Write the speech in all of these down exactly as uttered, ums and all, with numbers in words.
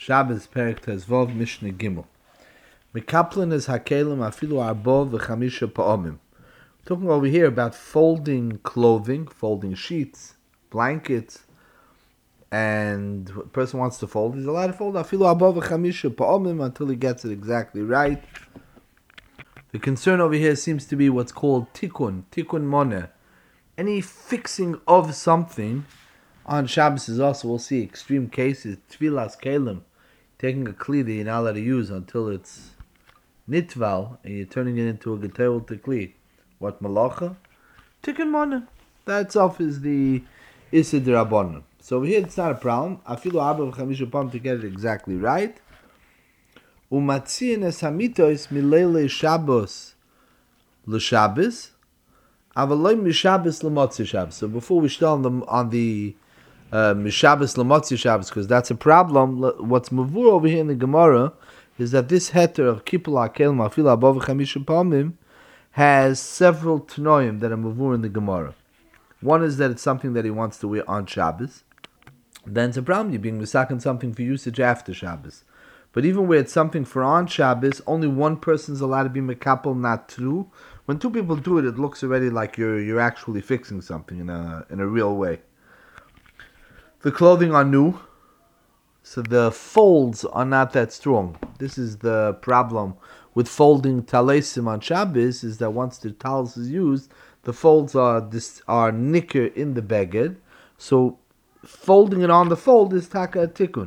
Shabbos Perek Tezvov Mishnah Gimel. Mekaplin is hakelim afilu arbo v'chamisha pa'omim. Talking over here about folding clothing, folding sheets, blankets, and a person wants to fold. He's allowed to fold afilu arbo v'chamisha pa'omim until he gets it exactly right. The concern over here seems to be what's called tikkun, tikkun moneh. Any fixing of something on Shabbos is also, we'll see extreme cases, tfilas kelim, taking a kli that you're not allowed to use until it's nitval, and you're turning it into a geterul tekli. What malacha? Tikkun moneh. That itself is the Issa D'Rabbanan. So over here it's not a problem. Afilu arba v'chamisha pam to get it exactly right. Umatziin es hamitos milele Shabbos l'Shabbos, avaloi mishabbos l'motzi Shabbos. So before we start on the on the uh, mishabbos l'motzi Shabbos, because that's a problem. What's mavur over here in the Gemara is that this heter of kipul hakel mafil above chamisha palmim has several tnoim that are mavur in the Gemara. One is that it's something that he wants to wear on Shabbos. Then it's a problem. You're being misaken something for usage after Shabbos. But even where it's something for on Shabbos, only one person is allowed to be mekapel, not two. When two people do it, it looks already like you're you're actually fixing something in a in a real way. The clothing are new, so the folds are not that strong. This is the problem with folding talesim on Shabbos, is that once the talis is used, the folds are this are nicker in the beged. So folding it on the fold is taka tikkun.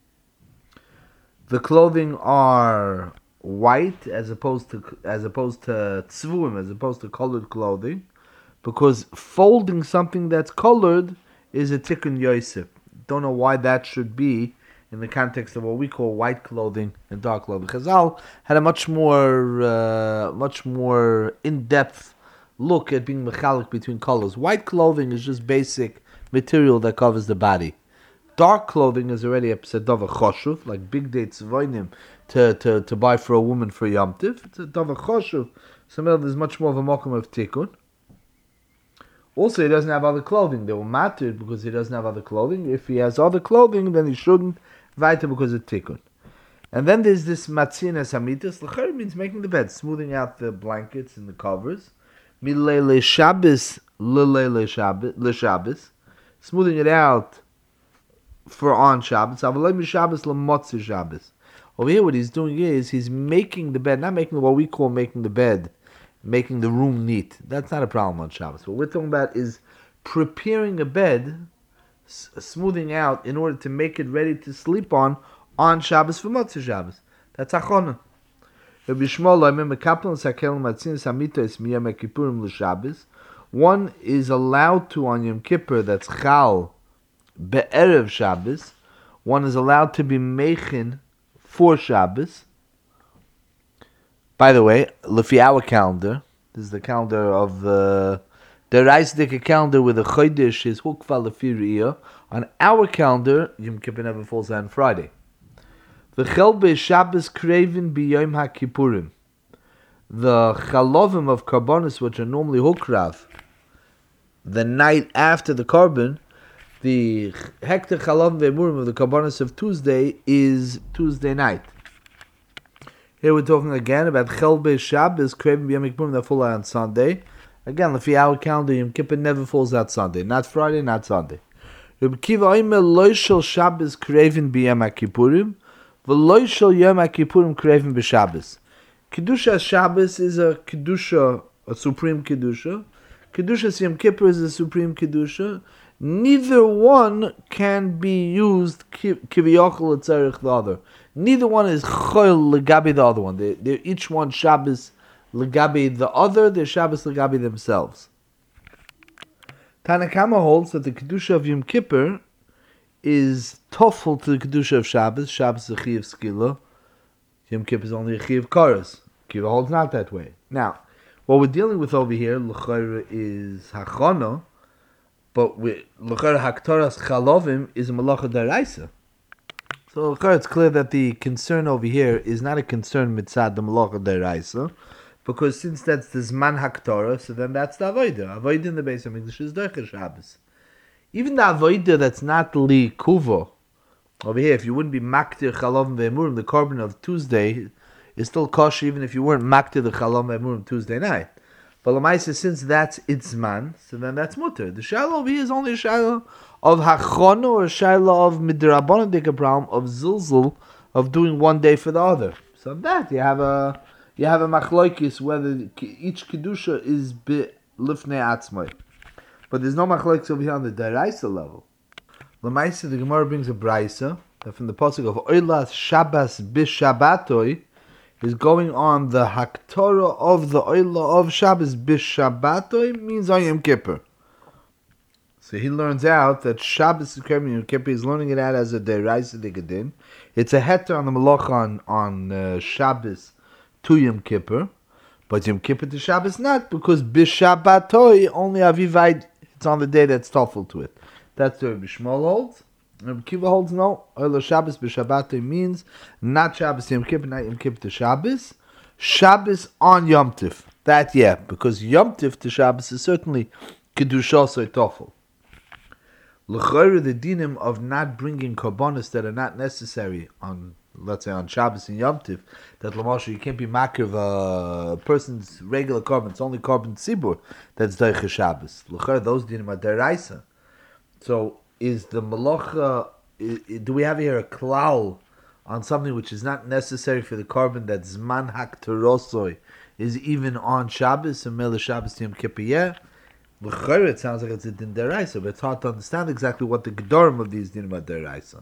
The clothing are white as opposed to as opposed to tzvuim, as opposed to colored clothing, because folding something that's colored is a tikkun yosef. Don't know why that should be in the context of what we call white clothing and dark clothing. Chazal had a much more uh, much more in-depth look at being mechalik between colors. White clothing is just basic material that covers the body. Dark clothing is already a psedav choshuv, like big day tzvoinim to, to, to buy for a woman for Yom Tiv. It's a davar choshuv. So there's much more of a mokum of tikkun. Also, he doesn't have other clothing. They will matter because he doesn't have other clothing. If he has other clothing, then he shouldn't weiter because of tikkun. And then there's this matzin es hamitas. L'cher means making the bed, smoothing out the blankets and the covers. Milele Shabbos, lelele Shabbos, smoothing it out for on Shabbos. Avaloi Shabbos l'motzi Shabbos. Over here, what he's doing is he's making the bed, not making what we call making the bed, making the room neat. That's not a problem on Shabbos. What we're talking about is preparing a bed, s- smoothing out in order to make it ready to sleep on on Shabbos for Motzi Shabbos. That's achona. Rabbi Shmuel loimer mekaplan sakel matzin samitos miyom kippurim l'Shabbos. One is allowed to on Yom Kippur, that's chal be'erev Shabbos. One is allowed to be mechin for Shabbos. By the way, lefi our calendar, this is the calendar of the the Reisdike calendar with the chodesh is hukva lefi riyah. On our calendar, Yom Kippur never falls on Friday. The chelbe Shabbos kravin b'yom haKippurim. The chalovim of karbonis, which are normally hukrav, the night after the carbon, the hekter chalovim ve'emurim of the karbonis of Tuesday is Tuesday night. Here we're talking again about chelbe Shabbos kravin b'yom haKippurim that fall out on Sunday. Again, if our calendar, Yom Kippur never falls out Sunday, not Friday, not Sunday. Rabbi Kiva oimer lo shel Shabbos kravin b'yom haKippurim. V'lo shel Yom HaKippurim kravin b'Shabbos. Kedusha Shabbos is a kedusha, a supreme kedusha. Kedusha Yom Kippur is a supreme kedusha. Neither one can be used kiviyachol etzerich the other. Neither one is choil legabi the other one. They, they're each one Shabbos legabi the other. They're Shabbos legabi themselves. Tanakama holds that the kedusha of Yom Kippur is toffel to the kedusha of Shabbos. Shabbos is a chi of skila. Yom Kippur is only a chi of karas. Kiva holds not that way. Now, what we're dealing with over here, l'chayra, is hachana, but l'chayra haktaras chalovim is a malacha daraisa. So l'chayra, it's clear that the concern over here is not a concern mitzad the malacha daraisa, because since that's the zman haktara, so then that's the avodah. Avodah in the base of English is doicher Shabbos. Even the avodah that's not li kuvo, Over here, if you wouldn't be maktir chalom ve'emurim, the korban of Tuesday is still kosher even if you weren't maktir the chalom ve'emurim Tuesday night. But Lamaisa, since that's itzman, so then that's mutter. The shiloh over here is only a shiloh of hachrono or a shiloh of midrabanan dikabram, of zilzul, of doing one day for the other. So that you have a you have a machloikis whether each kedusha is be lifnei atzmai. But there's no machloikis over here on the deraisa level. Lamaisa, the Gemara brings a braisa that from the pasuk of Oilas Shabbos Bishabbatoi is going on the Haktorah of the Oila of Shabbos Bishabbatoi means on Yom Kippur. So he learns out that Shabbos Yom Kippur is learning it out as a deraisa digadin. It's a heter on the malacha on, on uh, Shabbos to Yom Kippur, but Yom Kippur to Shabbos not, because Bishabbatoi only Avivai, it's on the day that's toffel to it. That's the Rabbi Shmuel holds. Rabbi Kiva holds no. Oila Shabbos b'Shabbatoi means not Shabbos Yom Kippur, not Yom Kippur to Shabbos. Shabbos on Yom Tif. That yeah, because Yom Tif to Shabbos is certainly Kedushos or Tofel. L'chayre, the dinim of not bringing korbanos that are not necessary on, let's say on Shabbos and Yom Tif, that l'moshe you can't be makir of a person's regular korban. It's only korban tzibur that's deiche Shabbos. L'chayre, those dinim are deraisa. So, is the malacha, do we have here a klal on something which is not necessary for the korban that zman haktorosoi is even on Shabbos and Mele Shabbos Yom Kippur? Yeah, it sounds like it's a din deraisa, but it's hard to understand exactly what the gedorim of these din are deraisa.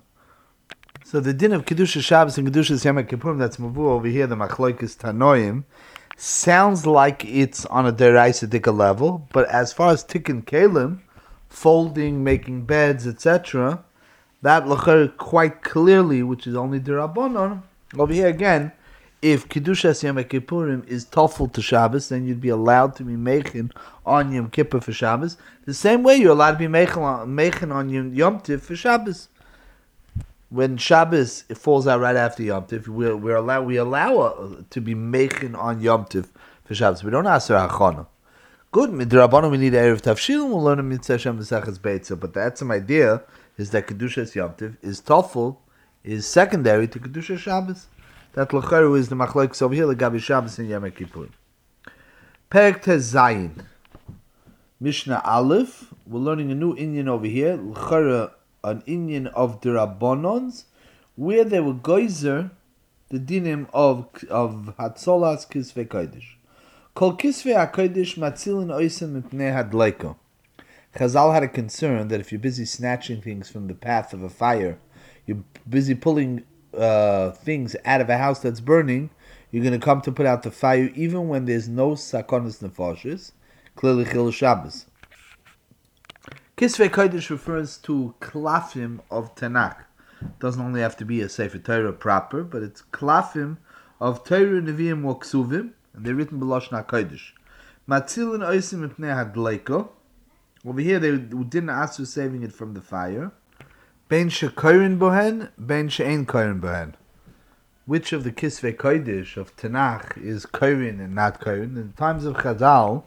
So the din of kedusha Shabbos and kedusha Yom Kippurim that's mavu over here, the machloikis tanoim, sounds like it's on a deraisa dika level, but as far as tikkun kelim, folding, making beds, et cetera, that l'chayr quite clearly, which is only d'Rabbanan. Over here again, if Kedushas Yom Kippurim is toffel to Shabbos, then you'd be allowed to be mechin on Yom Kippur for Shabbos. The same way you're allowed to be mechin on, mechin on Yom, Yom Tiv for Shabbos. When Shabbos it falls out right after Yom Tiv, we're, we're allow, we allow uh, to be mechin on Yom Tiv for Shabbos. We don't ask her hachana. Good, midrabanan we need erev tafshil. We'll learn a mitzvah shem v'sachas beitza. But the some idea is that kedushas Yom Tiv is toffel, is secondary to kedusha Shabbos. That l'charu is the machlokes over here legabi Shabbos and Yom Kippur. Perek Tez Zayin, Mishnah Aleph. We're learning a new inyan over here. L'charu, an inyan of derabbanons, where they were geyser the dinim of of hatzolas kisvei kodesh. Kol kisvei HaKodesh matzilin oisem mipnei hadleiko. Chazal had a concern that if you're busy snatching things from the path of a fire, you're busy pulling uh, things out of a house that's burning, you're going to come to put out the fire even when there's no sakonis nefoshes, clearly chil Shabbos. Kisvei Kodesh refers to klafim of Tanakh. It doesn't only have to be a Sefer Torah proper, but it's klafim of Torah, Nevi'im, or Ksuvim, and they're written b'lashon HaKodesh. Matzilin oisim mipnei hadleiko. Over here they didn't ask for saving it from the fire. Ben shekorin bohen, ben she'ein korin bohen. Which of the Kisvei Kodesh of Tanakh is korin and not korin? In the times of Chazal,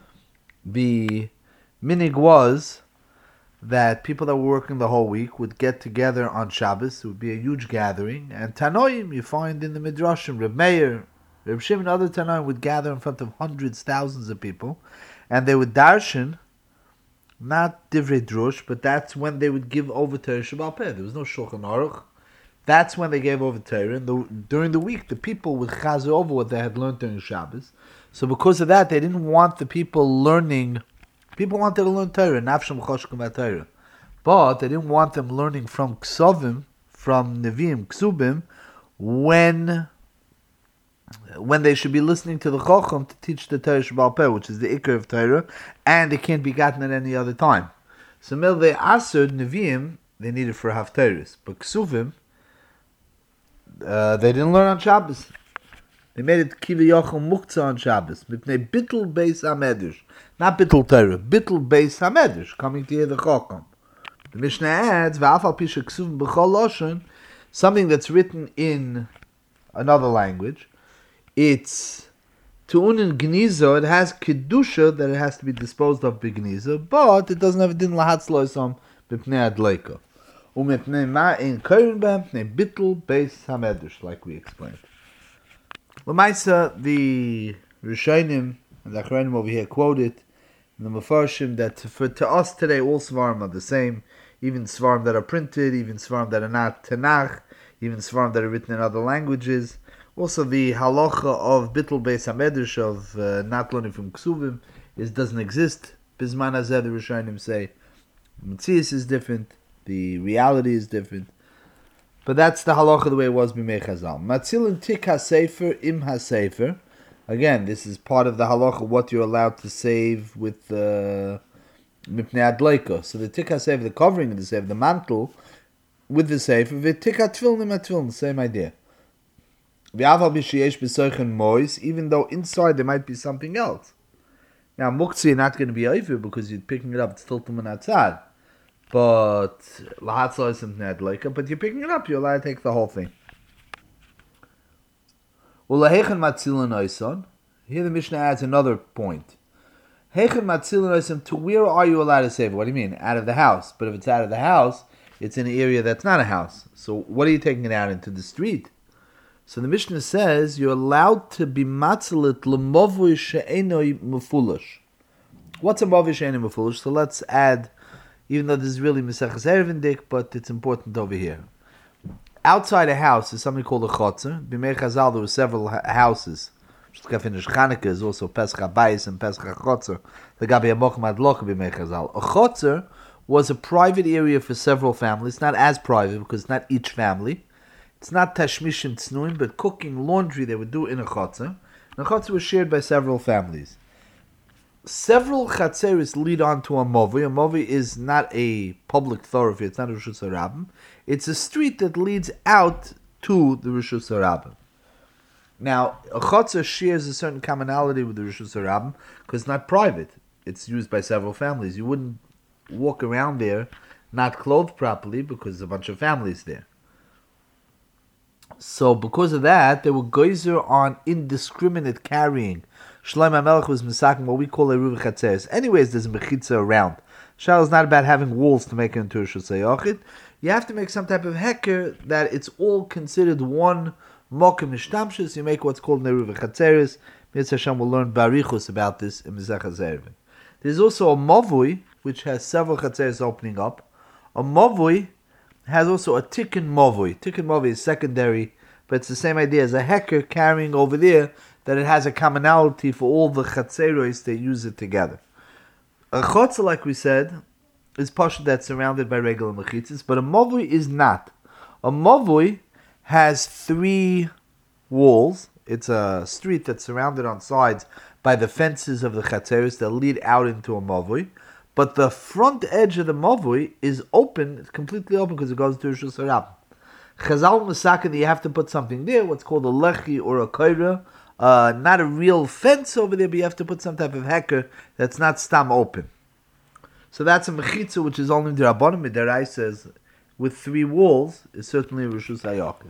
the minig was that people that were working the whole week would get together on Shabbos. It would be a huge gathering. And Tanoim, you find in the Midrashim, Reb Meir, Reb Shimon and other Tanoim would gather in front of hundreds, thousands of people, and they would darshan, not divrei drush, but that's when they would give over Torah Sheba'al Peh. There was no Shulchan Aruch. That's when they gave over Torah. And the, during the week, the people would chaz over what they had learned during Shabbos. So because of that, they didn't want the people learning. People wanted to learn Torah, nafsham choshkem Torah, but they didn't want them learning from Ksovim, from Nevi'im, Ksubim, when when they should be listening to the Chochem to teach the Torah Sheba'al Peh, which is the Iker of Torah, and it can't be gotten at any other time. So, mil they asud Nevi'im, they needed for Haftarahs, but Ksuvim, uh, they didn't learn on Shabbos. They made it Kiva Yochel Muktzah on Shabbos. Mipnei Bittul Beis HaMedrash. Not Bittul Torah, Bittul Beis HaMedrash, coming to hear the Chochem. The Mishnah adds, V'afal Pisha Ksuvim B'chol Loshen, something that's written in another language. It's Tu'unin Gniza, it has Kedusha that it has to be disposed of B'Gniza, but it doesn't have a din Lahatz Loisam B'pnei Adleika. Umipnei ma'in koyin b'hem pnei bittul beis hamedrash, like we explained. L'maisa, the Rishonim and the Achronim over here quoted in the Mefarshim that for to us today all Svarim are the same, even Svarim that are printed, even Svarim that are not Tanakh, even Svarim that are written in other languages. Also the halacha of bittul beis hamedrash, of uh, not learning from Ksuvim, is doesn't exist. Bisman hazeh, the Rishonim say, Metzius is different, the reality is different. But that's the halacha the way it was b'mei Chazal. Matzilin tik hasefer im hasefer. Again, this is part of the halacha, what you're allowed to save with the mipnei adleika. So the tik hasefer, the covering of the sefer, the mantle with the sefer, the tik hatfilin im hatfilin, the same idea. V'aval b'sheyesh b'soichen mois, even though inside there might be something else. Now muktzah you're not going to be over because you're picking it up, it's tiltum and atzad. But lahatzah isn't adleika, but you're picking it up, you're allowed to take the whole thing. Ulahechan matzilin oison. Here the Mishnah adds another point. Hechan matzilin oison, to where are you allowed to save? What do you mean? Out of the house. But if it's out of the house, it's in an area that's not a house. So what are you taking it out into the street? So the Mishnah says you're allowed to be matzilit l'movui she'enoi mufulash. What's a movui she'enoi mufulash? So let's add, even though this is really Maseches Erevin, but it's important over here. Outside a house is something called a chotzer. B'mei Chazal there were several ha- houses. Finish Chanukah is also Pesach HaBayis and Pesach HaChotzer. The Gabi HaMochim Adlocha b'mei Chazal. A chotzer was a private area for several families. Not as private because it's not each family. It's not tashmishim tznuim, but cooking, laundry they would do in a chotzer. And a chotzer was shared by several families. Several chatzeris lead on to a movi. A movi is not a public thoroughfare. It's not a Rishus HaRabim. It's a street that leads out to the Rishus HaRabim. Now, a chotzer shares a certain commonality with the Rishus HaRabim because it's not private. It's used by several families. You wouldn't walk around there not clothed properly because there's a bunch of families there. So because of that, they were geyser on indiscriminate carrying. Shlomo HaMelech was misaking what we call a ruv chatzeres. Anyways, there's a mechitza around. Shal is not about having walls to make it into a shusay yochid. You have to make some type of heker that it's all considered one mokem mishtamshus. You make what's called neruv chatzeres. Mitzvah Hashem will learn barichus about this in Mizrach Zervin. There's also a mavui which has several chatzeres opening up. A mavui has also a tikkun mavui. Tikkun mavui is secondary, but it's the same idea as a heker carrying over there, that it has a commonality for all the chatzeros, they use it together. A chotzer, like we said, is pashut that's surrounded by regular mechitzas, but a mavui is not. A mavui has three walls. It's a street that's surrounded on sides by the fences of the chatzeros that lead out into a mavui. But the front edge of the mavui is open, it's completely open because it goes to Rishus HaRabim. Chazal Masakin, that you have to put something there, what's called a lechi or a koira, uh, not a real fence over there, but you have to put some type of heker that's not stam open. So that's a mechitza, which is only the Rabbanim Midarai says, with three walls, is certainly Rishus HaYochid.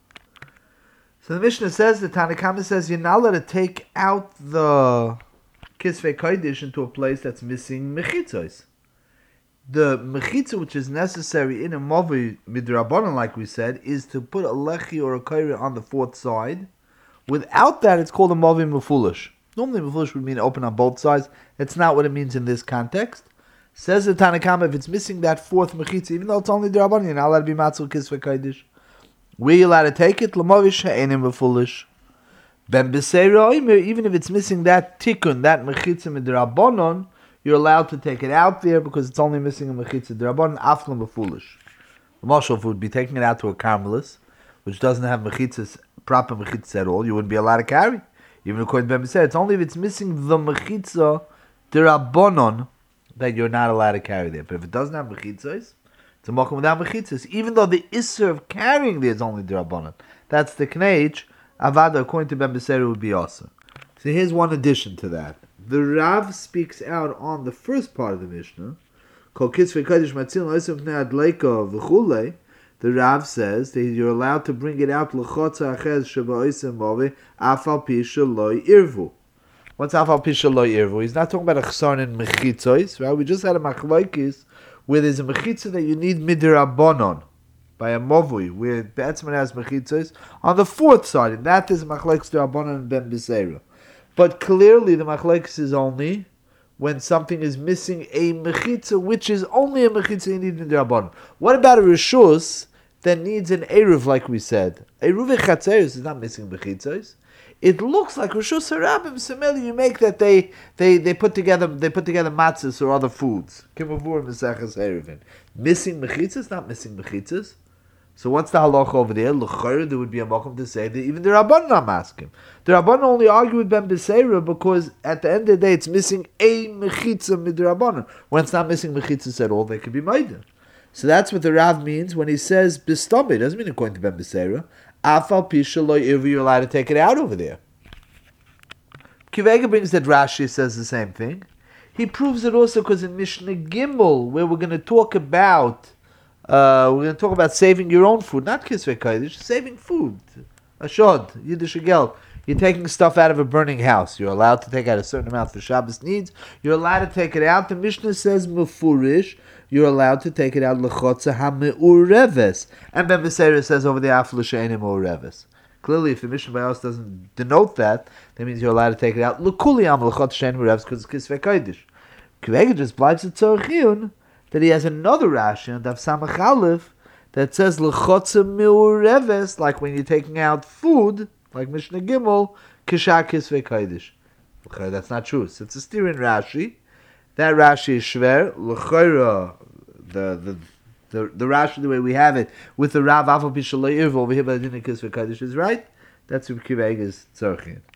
So the Mishnah says, the Tanakhama says, you're not allowed to take out the Kisvei Kodesh into a place that's missing mechitzos. The mechitza which is necessary in a movi midrabanan, like we said, is to put a lechi or a koira on the fourth side. Without that, it's called a movi mefulish. Normally, mefulish would mean open on both sides. That's not what it means in this context. Says the Tanakhama, if it's missing that fourth mechitza, even though it's only drabanan, you're not allowed to be matzil Kisvei Kodesh. Where you allowed to take it? L'movi she'enim mefulish. Ben b'seira oimer, even if it's missing that tikkun, that mechitza midrabanan, you're allowed to take it out there because it's only missing a mechitza drabanan, aflam foolish. The mashal would be taking it out to a carmelis, which doesn't have mechitzas, proper mechitzas at all. You wouldn't be allowed to carry. Even according to Ben b'seira, it's only if it's missing the mechitza drabanan that you're not allowed to carry there. But if it doesn't have mechitzas, it's a mokum without mechitzas. Even though the isser of carrying there is only drabanan, that's the kneich. Avada, according to Ben b'seira, would be also. So here's one addition to that. The Rav speaks out on the first part of the Mishnah. The Rav says that you're allowed to bring it out. What's afal pisha lo irvu? He's not talking about a chsaron and mechitzos, right? We just had a machlokes where there's a mechitza that you need midrabanon by a movui, where Be'etzman has mechitzos on the fourth side, and that is machlekes derabanan and ben b'seira. But clearly, the machlekes is only when something is missing a mechitza, which is only a mechitza you need midrabanan. What about a rishus that needs an eruv, like we said? Eruv echatzeros is not missing mechitzos. It looks like rishus harabim. Similarly, you make that they they they put together they put together matzahs or other foods. Kimavur mesachas eruvin. Missing mechitzas, not missing mechitzas. So what's the halacha over there? L'chayr, there would be a makom to say that even the Rabbanan are masking. The Rabbanan only argue with Ben Beseira because at the end of the day it's missing a mechitza mid Rabbanan. When it's not missing mechitzas at all, they could be made. So that's what the Rav means when he says bistambe. It doesn't mean according to Ben Beseira. Afal pisha lo irvi, you're allowed to take it out over there. Kivega brings that Rashi says the same thing. He proves it also because in Mishnah Gimel, where we're going to talk about Uh, we're going to talk about saving your own food, not kisvei kodesh, saving food. Ashod, Yiddish geld. You're taking stuff out of a burning house. You're allowed to take out a certain amount for Shabbos needs. You're allowed to take it out. The Mishnah says mefurish. You're allowed to take it out lechotza hameureves. And Ben Beseira says over the aflu she'enim ureves. Clearly, if the Mishnah by us doesn't denote that, that means you're allowed to take it out lekuli am lechotza she'enim ureves because it's kisvei kodesh. Kvega just bleibt it tzorchiyun. That he has another Rashi on Daf Samach Aleph that says l'chotza miureves, like when you're taking out food, like Mishnah Gimel, kishar kisvei kodesh. That's not true. So it's a steer in Rashi. That Rashi is shver l'chayra. The the the the Rashi the way we have it with the Rav Afal Pishalei Irv over here by the Din kisvei kodesh is right. That's what Kiveg is tzorchin.